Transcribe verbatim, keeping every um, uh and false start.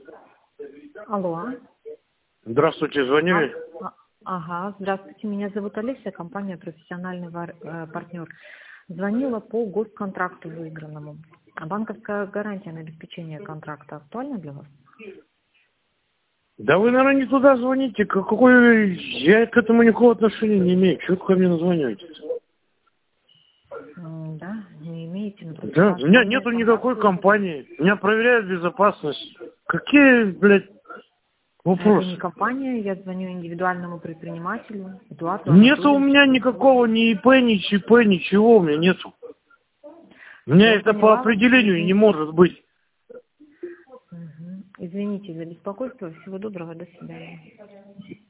Алло. Здравствуйте, звонили? А, ага, здравствуйте, меня зовут Олеся, компания «Профессиональный вар- э, партнер». Звонила по госконтракту выигранному. А банковская гарантия на обеспечение контракта актуальна для вас? Да вы, наверное, не туда звоните. Какой... Я к этому никакого отношения не имею. Чего вы ко мне названиваете? М, Да, не имеете, но просто Да, ваши у меня данные нету там никакой записаны. компании. Меня проверяют безопасность. Какие, блядь, Это не вопросы? компания, я звоню индивидуальному предпринимателю, Эдуарду Нету у меня Анатольевичу. никакого ни ИП, ни ЧП, ничего у меня нету. У меня Все, это по поняла вас, определению не извините. может быть. Мгм. Извините за беспокойство, всего доброго, до свидания.